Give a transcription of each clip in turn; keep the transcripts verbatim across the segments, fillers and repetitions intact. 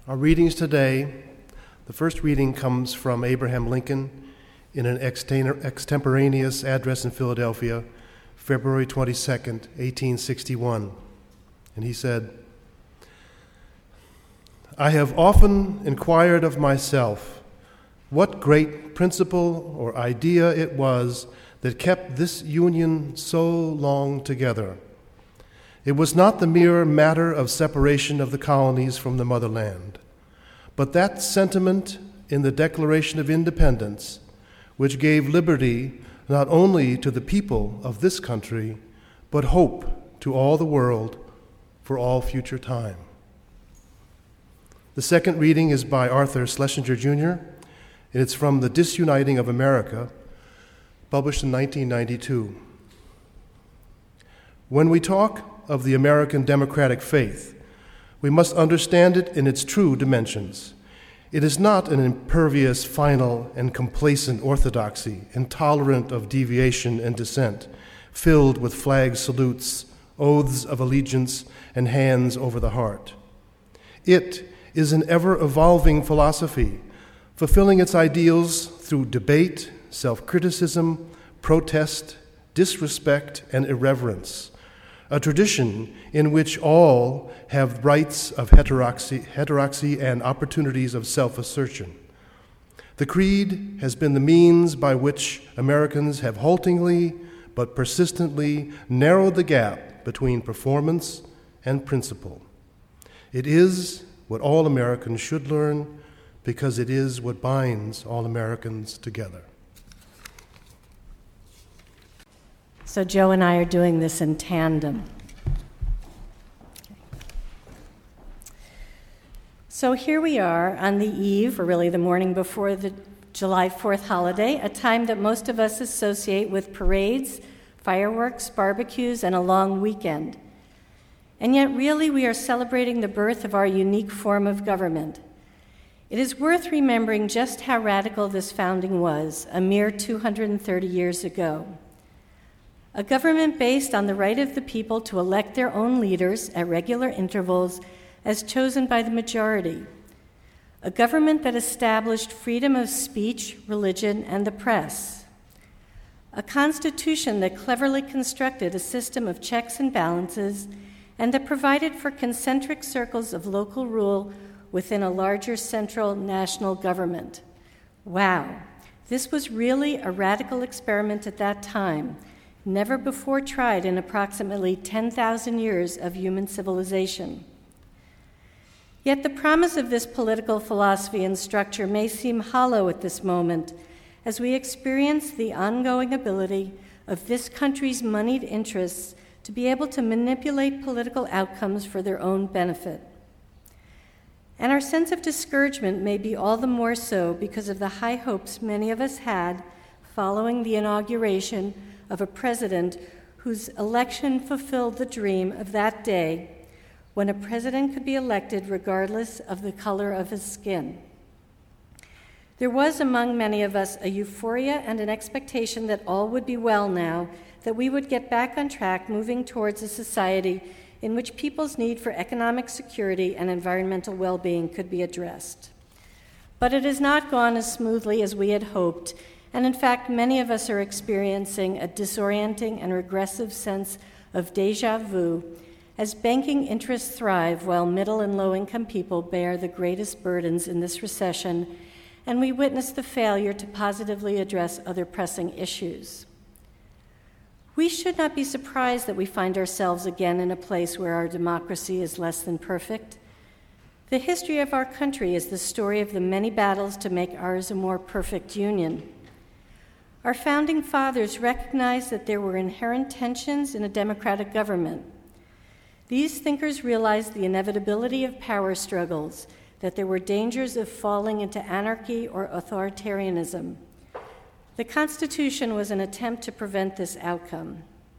Our readings today, the first reading comes from Abraham Lincoln in an extemporaneous address in Philadelphia, February twenty-second, eighteen sixty-one. And he said, "I have often inquired of myself what great principle or idea it was that kept this union so long together. It was not the mere matter of separation of the colonies from the motherland, but that sentiment in the Declaration of Independence which gave liberty not only to the people of this country, but hope to all the world for all future time." The second reading is by Arthur Schlesinger Junior, and it's from The Disuniting of America, published in nineteen ninety-two. When we talk of the American democratic faith, we must understand it in its true dimensions. It is not an impervious, final, and complacent orthodoxy, intolerant of deviation and dissent, filled with flag salutes, oaths of allegiance, and hands over the heart. It is an ever-evolving philosophy, fulfilling its ideals through debate, self-criticism, protest, disrespect, and irreverence, a tradition in which all have rights of heterodoxy, heterodoxy and opportunities of self-assertion. The creed has been the means by which Americans have haltingly but persistently narrowed the gap between performance and principle. It is what all Americans should learn because it is what binds all Americans together. So Joe and I are doing this in tandem. So here we are on the eve, or really the morning before the July fourth holiday, a time that most of us associate with parades, fireworks, barbecues, and a long weekend. And yet really we are celebrating the birth of our unique form of government. It is worth remembering just how radical this founding was a mere two hundred thirty years ago. A government based on the right of the people to elect their own leaders at regular intervals as chosen by the majority. A government that established freedom of speech, religion, and the press. A constitution that cleverly constructed a system of checks and balances and that provided for concentric circles of local rule within a larger central national government. Wow, this was really a radical experiment at that time, never before tried in approximately ten thousand years of human civilization. Yet the promise of this political philosophy and structure may seem hollow at this moment as we experience the ongoing ability of this country's moneyed interests to be able to manipulate political outcomes for their own benefit. And our sense of discouragement may be all the more so because of the high hopes many of us had following the inauguration of a president whose election fulfilled the dream of that day when a president could be elected regardless of the color of his skin. There was among many of us a euphoria and an expectation that all would be well now, that we would get back on track moving towards a society in which people's need for economic security and environmental well-being could be addressed. But it has not gone as smoothly as we had hoped, and in fact, many of us are experiencing a disorienting and regressive sense of déjà vu as banking interests thrive while middle and low-income people bear the greatest burdens in this recession, and we witness the failure to positively address other pressing issues. We should not be surprised that we find ourselves again in a place where our democracy is less than perfect. The history of our country is the story of the many battles to make ours a more perfect union. Our founding fathers recognized that there were inherent tensions in a democratic government. These thinkers realized the inevitability of power struggles, that there were dangers of falling into anarchy or authoritarianism. The Constitution was an attempt to prevent this outcome.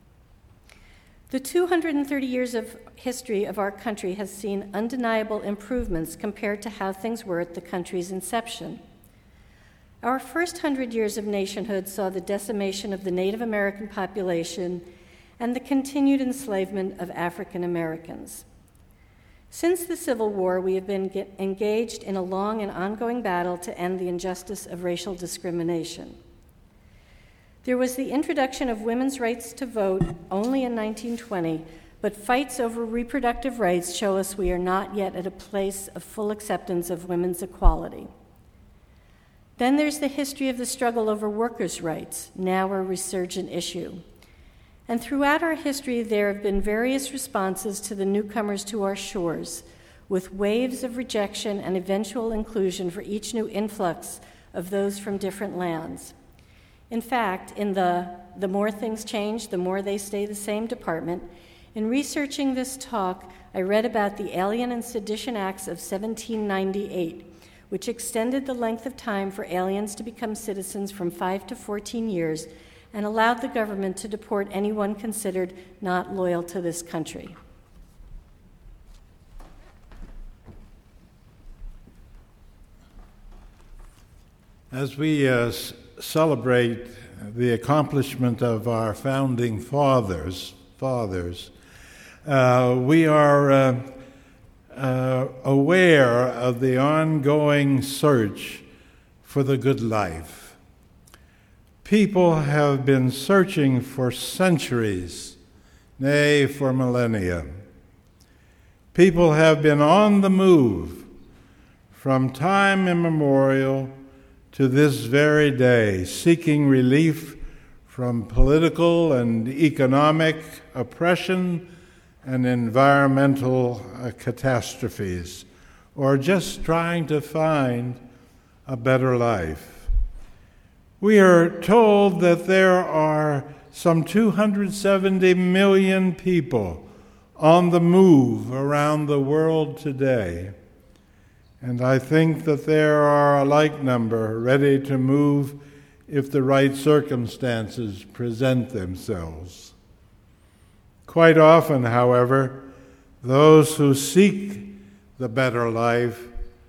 The two hundred thirty years of history of our country has seen undeniable improvements compared to how things were at the country's inception. Our first hundred years of nationhood saw the decimation of the Native American population and the continued enslavement of African Americans. Since the Civil War, we have been get engaged in a long and ongoing battle to end the injustice of racial discrimination. There was the introduction of women's rights to vote only in nineteen twenty, but fights over reproductive rights show us we are not yet at a place of full acceptance of women's equality. Then there's the history of the struggle over workers' rights, now a resurgent issue. And throughout our history, there have been various responses to the newcomers to our shores, with waves of rejection and eventual inclusion for each new influx of those from different lands. In fact, in the The More Things Change, the More They Stay the Same department, in researching this talk, I read about the Alien and Sedition Acts of seventeen ninety-eight, which extended the length of time for aliens to become citizens from five to fourteen years and allowed the government to deport anyone considered not loyal to this country. As we uh, s- celebrate the accomplishment of our founding fathers, fathers, uh, we are uh, uh, aware of the ongoing search for the good life. People have been searching for centuries, nay, for millennia. People have been on the move from time immemorial to this very day, seeking relief from political and economic oppression and environmental uh, catastrophes, or just trying to find a better life. We are told that there are some two hundred seventy million people on the move around the world today. And I think that there are a like number ready to move if the right circumstances present themselves. Quite often, however, those who seek the better life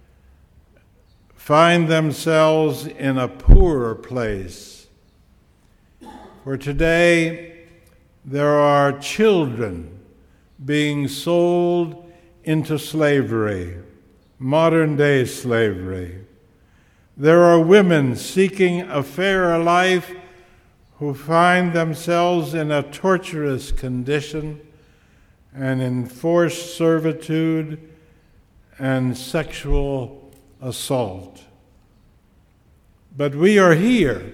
find themselves in a poorer place. For today, there are children being sold into slavery, modern-day slavery. There are women seeking a fairer life who find themselves in a torturous condition and in forced servitude and sexual assault. But we are here,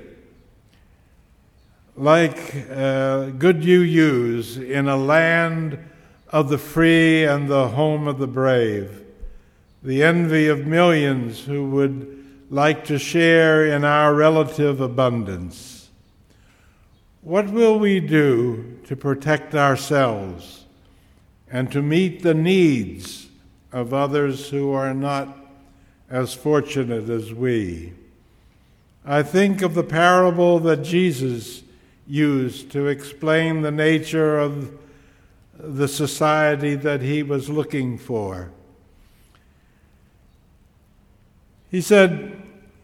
like uh, good U Us, in a land of the free and the home of the brave, the envy of millions who would like to share in our relative abundance. What will we do to protect ourselves and to meet the needs of others who are not as fortunate as we? I think of the parable that Jesus used to explain the nature of the society that he was looking for. He said,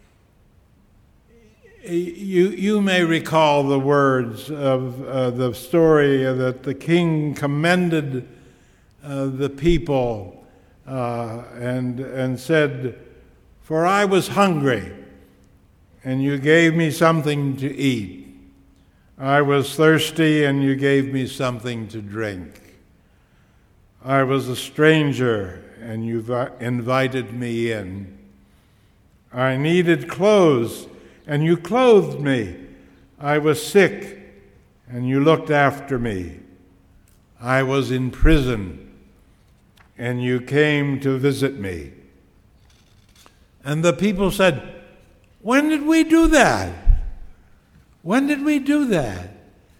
you, you may recall the words of uh, the story that the king commended uh, the people uh, and, and said, "For I was hungry, and you gave me something to eat. I was thirsty, and you gave me something to drink. I was a stranger, and you invited me in. I needed clothes, and you clothed me. I was sick, and you looked after me. I was in prison, and you came to visit me." And the people said, "When did we do that? When did we do that?"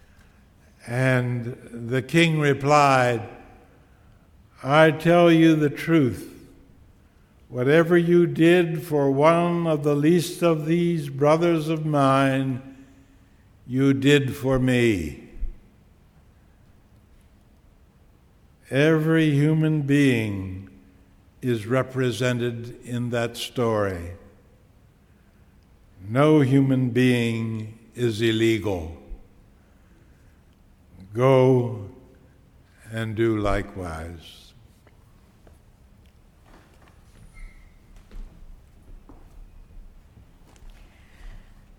And the king replied, "I tell you the truth. Whatever you did for one of the least of these brothers of mine, you did for me." Every human being is represented in that story. No human being is illegal. Go and do likewise.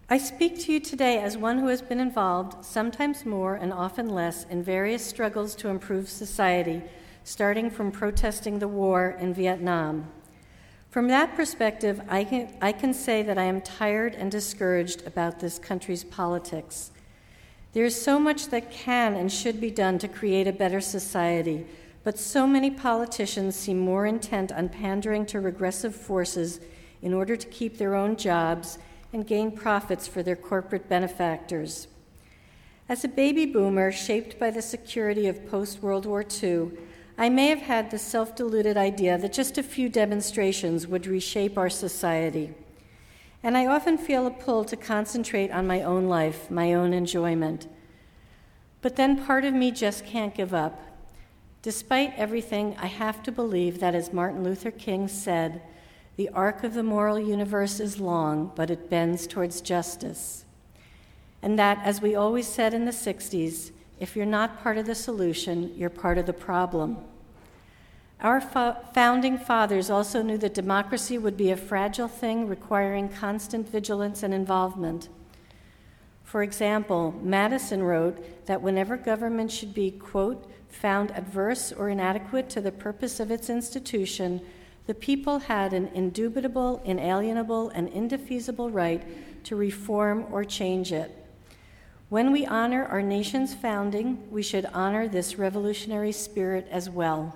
I speak to you today as one who has been involved, sometimes more and often less, in various struggles to improve society, starting from protesting the war in Vietnam. From that perspective, I can, I can say that I am tired and discouraged about this country's politics. There is so much that can and should be done to create a better society, but so many politicians seem more intent on pandering to regressive forces in order to keep their own jobs and gain profits for their corporate benefactors. As a baby boomer shaped by the security of post-World War Two, I may have had the self-deluded idea that just a few demonstrations would reshape our society. And I often feel a pull to concentrate on my own life, my own enjoyment. But then part of me just can't give up. Despite everything, I have to believe that, as Martin Luther King said, the arc of the moral universe is long, but it bends towards justice. And that, as we always said in the sixties, if you're not part of the solution, you're part of the problem. Our fo- founding fathers also knew that democracy would be a fragile thing requiring constant vigilance and involvement. For example, Madison wrote that whenever government should be, quote, found adverse or inadequate to the purpose of its institution, the people had an indubitable, inalienable, and indefeasible right to reform or change it. When we honor our nation's founding, we should honor this revolutionary spirit as well.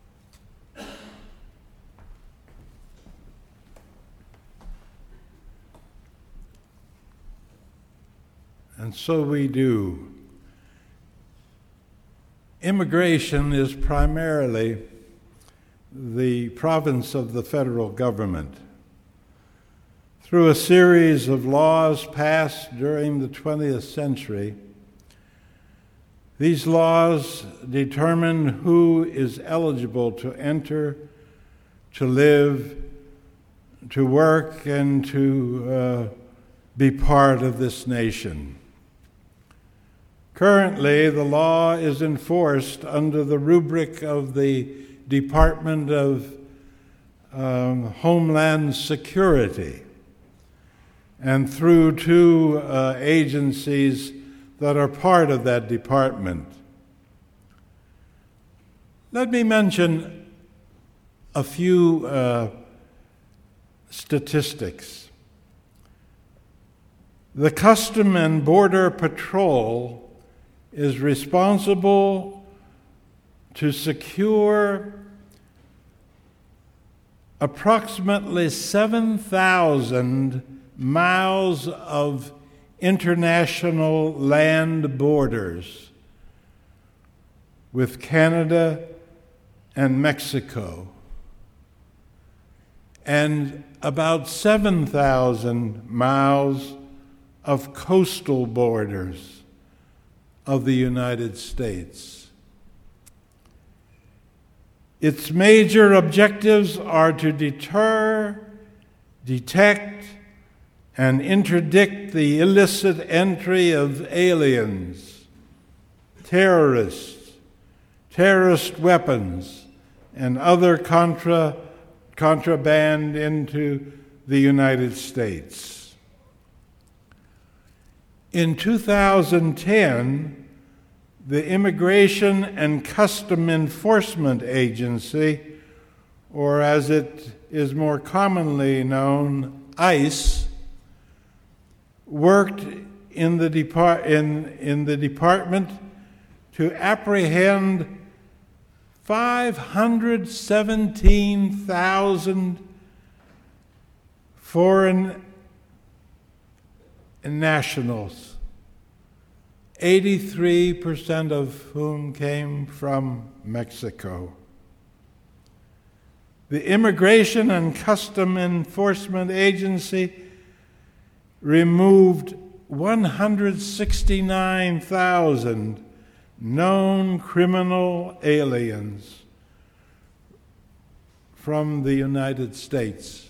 And so we do. Immigration is primarily the province of the federal government. Through a series of laws passed during the twentieth century, these laws determine who is eligible to enter, to live, to work, and to uh, be part of this nation. Currently, the law is enforced under the rubric of the Department of um, Homeland Security and through two uh, agencies that are part of that department. Let me mention a few uh, statistics. The Custom and Border Patrol is responsible to secure approximately seven thousand miles of international land borders with Canada and Mexico, and about seven thousand miles of coastal borders of the United States. Its major objectives are to deter, detect, and interdict the illicit entry of aliens, terrorists, terrorist weapons, and other contra, contraband into the United States. In two thousand ten, the Immigration and Custom Enforcement Agency, or as it is more commonly known, ICE, worked in the, depart- in, in the department to apprehend five hundred seventeen thousand foreign nationals, eighty-three percent of whom came from Mexico. The Immigration and Custom Enforcement Agency removed one hundred sixty-nine thousand known criminal aliens from the United States.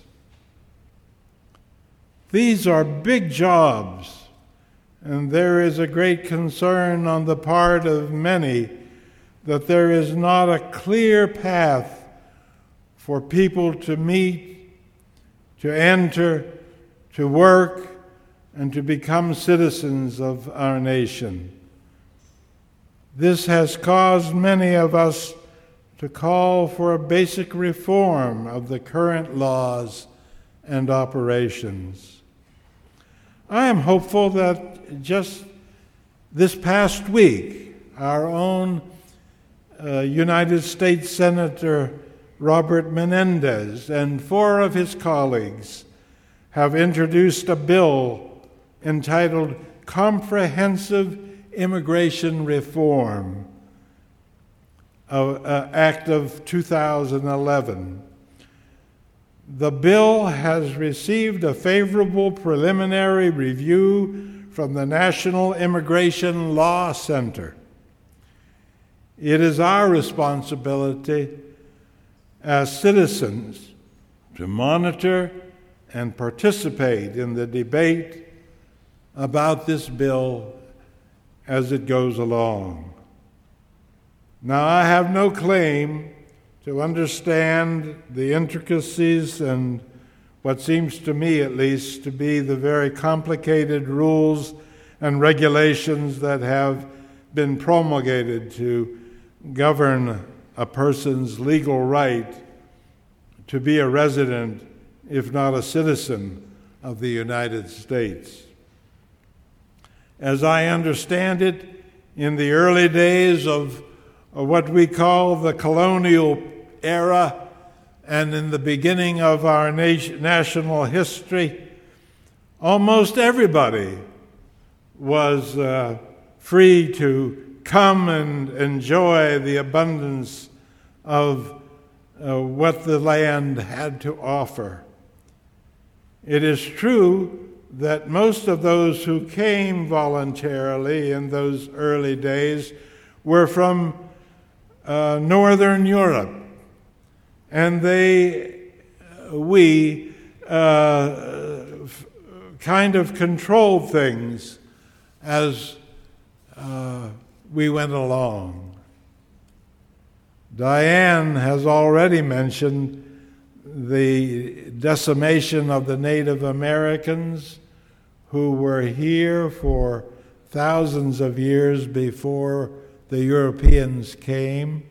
These are big jobs, and there is a great concern on the part of many that there is not a clear path for people to meet, to enter, to work, and to become citizens of our nation. This has caused many of us to call for a basic reform of the current laws and operations. I am hopeful that just this past week, our own uh, United States Senator Robert Menendez and four of his colleagues have introduced a bill entitled Comprehensive Immigration Reform, uh, Act of two thousand eleven. The bill has received a favorable preliminary review from the National Immigration Law Center. It is our responsibility as citizens to monitor and participate in the debate about this bill as it goes along. Now, I have no claim to understand the intricacies and what seems to me, at least, to be the very complicated rules and regulations that have been promulgated to govern a person's legal right to be a resident, if not a citizen, of the United States. As I understand it, in the early days of, of what we call the colonial era, and in the beginning of our nation, national history, almost everybody was uh, free to come and enjoy the abundance of uh, what the land had to offer. It is true that most of those who came voluntarily in those early days were from uh, Northern Europe, and they, we, uh, f- kind of controlled things as uh, we went along. Diane has already mentioned the decimation of the Native Americans who were here for thousands of years before the Europeans came,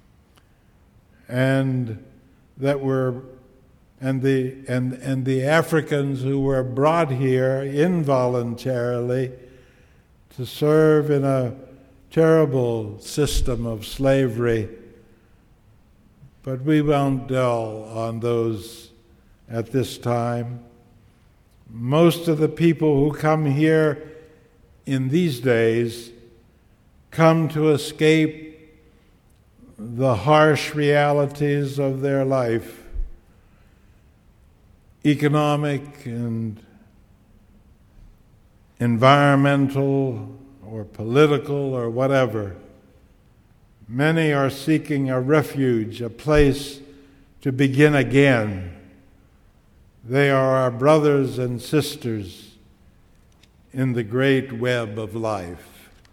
and that were and the and and the Africans who were brought here involuntarily to serve in a terrible system of slavery. But we won't dwell on those at this time. Most of the people who come here in these days come to escape the harsh realities of their life, economic and environmental or political or whatever. Many are seeking a refuge, a place to begin again. They are our brothers and sisters in the great web of life.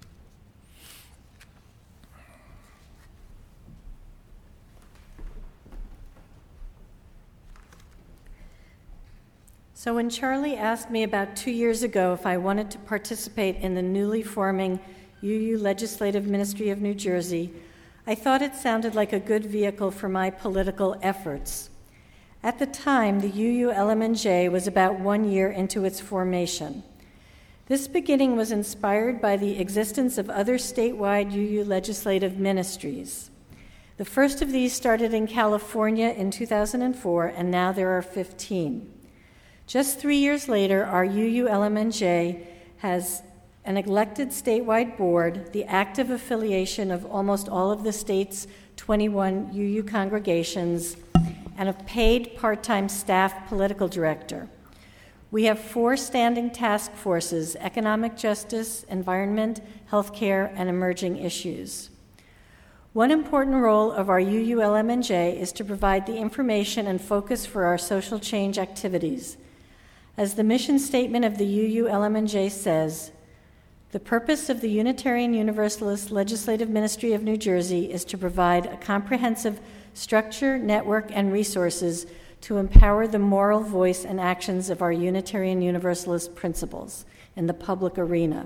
So when Charlie asked me about two years ago if I wanted to participate in the newly forming U U Legislative Ministry of New Jersey, I thought it sounded like a good vehicle for my political efforts. At the time, the U U L M N J was about one year into its formation. This beginning was inspired by the existence of other statewide U U legislative ministries. The first of these started in California in two thousand four, and now there are fifteen. Just three years later, our U U L M N J has an elected statewide board, the active affiliation of almost all of the state's twenty-one U U congregations, and a paid part-time staff political director. We have four standing task forces: economic justice, environment, healthcare, and emerging issues. One important role of our U U L M N J is to provide the information and focus for our social change activities. As the mission statement of the U U L M N J says, the purpose of the Unitarian Universalist Legislative Ministry of New Jersey is to provide a comprehensive structure, network, and resources to empower the moral voice and actions of our Unitarian Universalist principles in the public arena.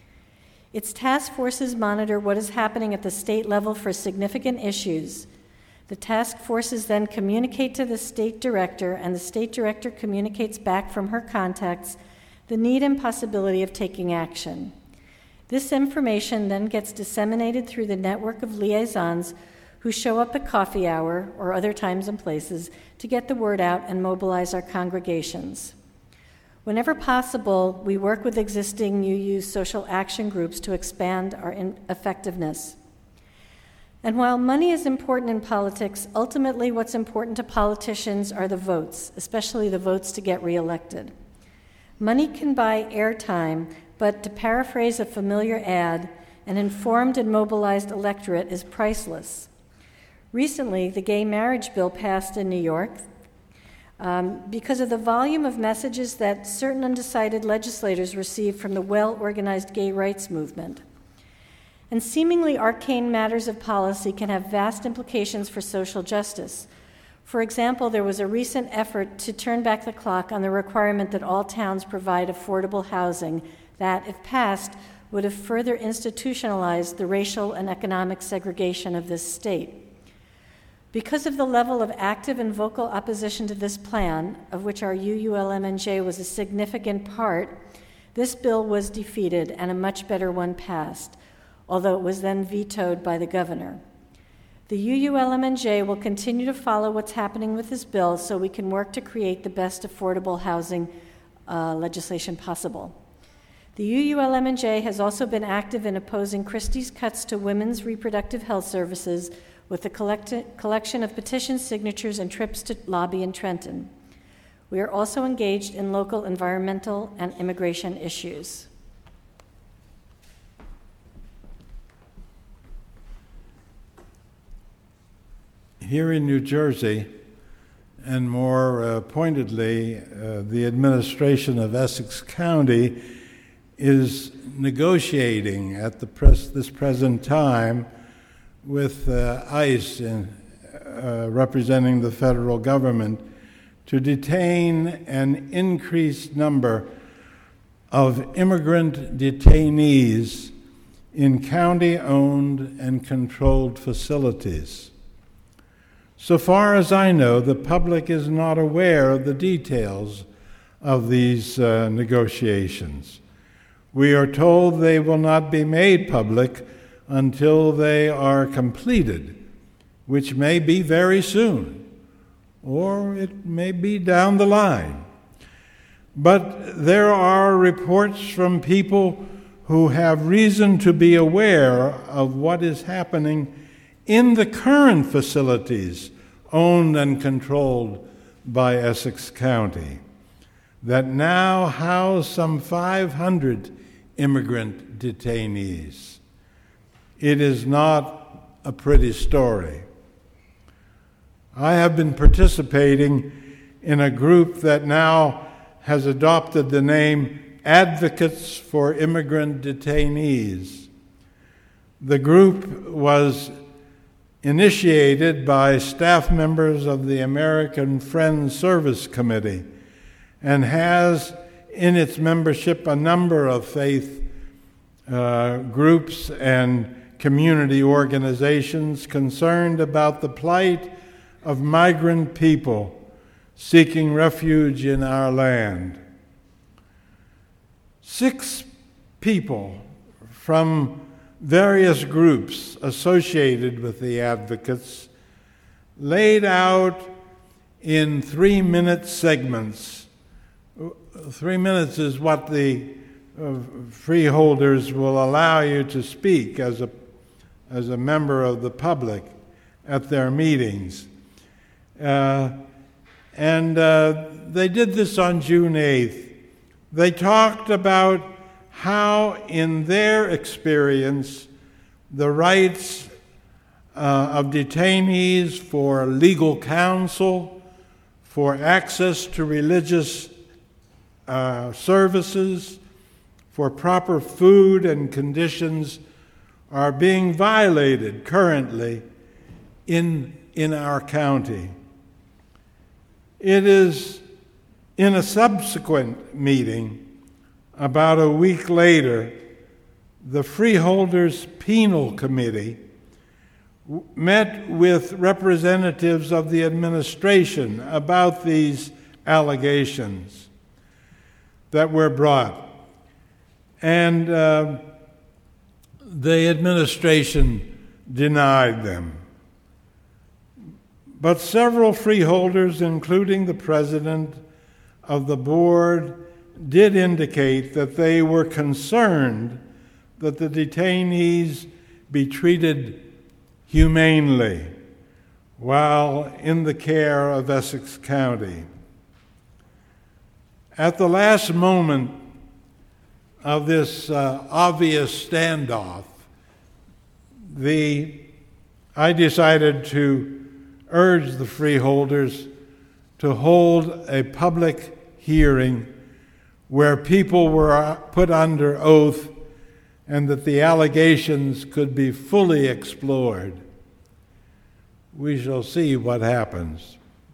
Its task forces monitor what is happening at the state level for significant issues. The task forces then communicate to the state director, and the state director communicates back from her contacts the need and possibility of taking action. This information then gets disseminated through the network of liaisons who show up at coffee hour or other times and places to get the word out and mobilize our congregations. Whenever possible, we work with existing U U social action groups to expand our effectiveness. And while money is important in politics, ultimately what's important to politicians are the votes, especially the votes to get reelected. Money can buy airtime, but to paraphrase a familiar ad, an informed and mobilized electorate is priceless. Recently, the gay marriage bill passed in New York um, because of the volume of messages that certain undecided legislators received from the well-organized gay rights movement. And seemingly arcane matters of policy can have vast implications for social justice. For example, there was a recent effort to turn back the clock on the requirement that all towns provide affordable housing that, if passed, would have further institutionalized the racial and economic segregation of this state. Because of the level of active and vocal opposition to this plan, of which our U U L M N J was a significant part, this bill was defeated and a much better one passed, although it was then vetoed by the governor. The U U L M N J will continue to follow what's happening with this bill so we can work to create the best affordable housing uh, legislation possible. The U U L M N J has also been active in opposing Christie's cuts to women's reproductive health services with the collect- collection of petition signatures and trips to lobby in Trenton. We are also engaged in local environmental and immigration issues. Here in New Jersey, and more uh, pointedly, uh, the administration of Essex County is negotiating at the pres- this present time with uh, ICE in, uh, representing the federal government to detain an increased number of immigrant detainees in county-owned and controlled facilities. So far as I know, the public is not aware of the details of these uh, negotiations. We are told they will not be made public until they are completed, which may be very soon, or it may be down the line. But there are reports from people who have reason to be aware of what is happening in the current facilities owned and controlled by Essex County, that now house some five hundred immigrant detainees. It is not a pretty story. I have been participating in a group that now has adopted the name Advocates for Immigrant Detainees. The group was initiated by staff members of the American Friends Service Committee and has in its membership a number of faith uh, groups and community organizations concerned about the plight of migrant people seeking refuge in our land. Six people from various groups associated with the advocates laid out in three-minute segments. Three minutes is what the uh, freeholders will allow you to speak as a as a member of the public at their meetings. Uh, and uh, they did this on June eighth. They talked about how, in their experience, the rights uh, of detainees for legal counsel, for access to religious uh, services, for proper food and conditions are being violated currently in, in our county. It is in a subsequent meeting, about a week later, the Freeholders' Penal Committee met with representatives of the administration about these allegations that were brought. And uh, the administration denied them. But several freeholders, including the president of the board, did indicate that they were concerned that the detainees be treated humanely while in the care of Essex County. At the last moment of this uh, obvious standoff, the, I decided to urge the freeholders to hold a public hearing where people were put under oath and that the allegations could be fully explored. We shall see what happens.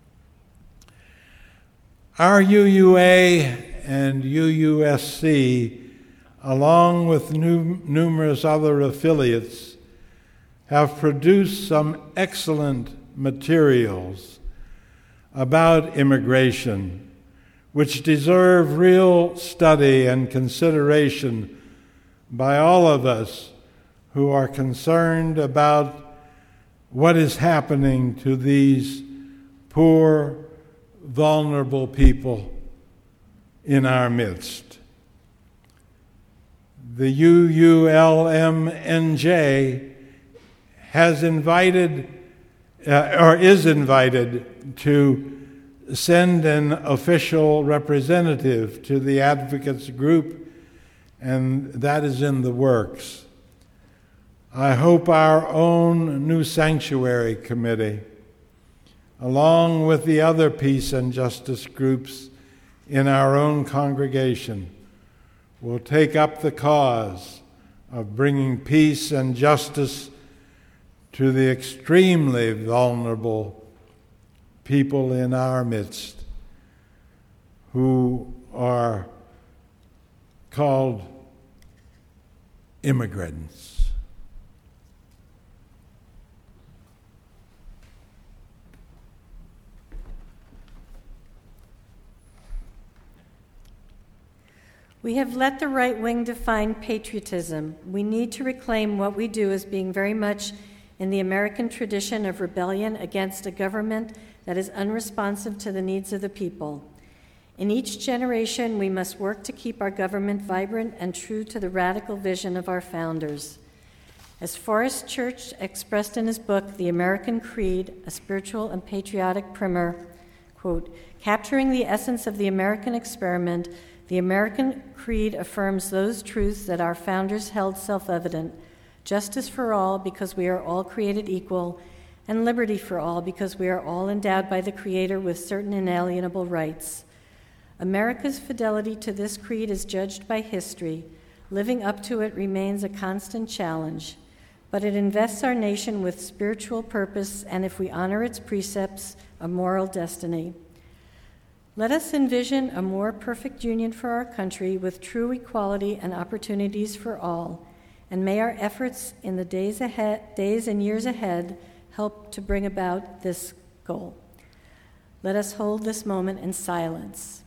Our U U A and U U S C, along with nu- numerous other affiliates, have produced some excellent materials about immigration, which deserve real study and consideration by all of us who are concerned about what is happening to these poor, vulnerable people in our midst. The U U L M N J has invited, uh, or is invited, to send an official representative to the advocates group, and that is in the works. I hope our own new sanctuary committee, along with the other peace and justice groups in our own congregation, will take up the cause of bringing peace and justice to the extremely vulnerable people in our midst who are called immigrants. We have let the right wing define patriotism. We need to reclaim what we do as being very much in the American tradition of rebellion against a government that is unresponsive to the needs of the people. In each generation, we must work to keep our government vibrant and true to the radical vision of our founders. As Forrest Church expressed in his book, The American Creed, a spiritual and patriotic primer, quote, capturing the essence of the American experiment, the American Creed affirms those truths that our founders held self-evident: justice for all because we are all created equal, and liberty for all because we are all endowed by the Creator with certain inalienable rights. America's fidelity to this creed is judged by history. Living up to it remains a constant challenge, but it invests our nation with spiritual purpose and, if we honor its precepts, a moral destiny. Let us envision a more perfect union for our country with true equality and opportunities for all, and may our efforts in the days ahead, days and years ahead help to bring about this goal. Let us hold this moment in silence.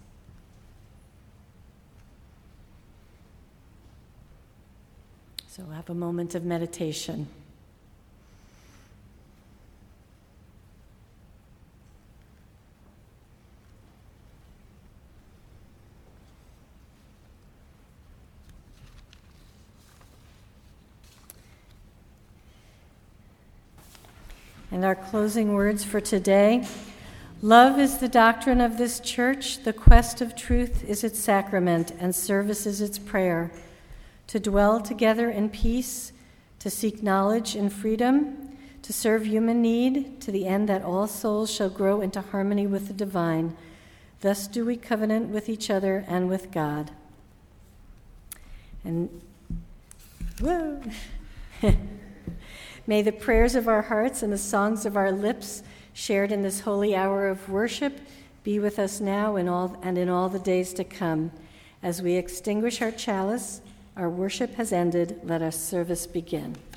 So we'll have a moment of meditation. And our closing words for today: love is the doctrine of this church, the quest of truth is its sacrament, and service is its prayer. To dwell together in peace, to seek knowledge and freedom, to serve human need, to the end that all souls shall grow into harmony with the divine. Thus do we covenant with each other and with God. And whoa. May the prayers of our hearts and the songs of our lips shared in this holy hour of worship Be with us now and, all, and in all the days to come. As we extinguish our chalice, our worship has ended. Let our service begin.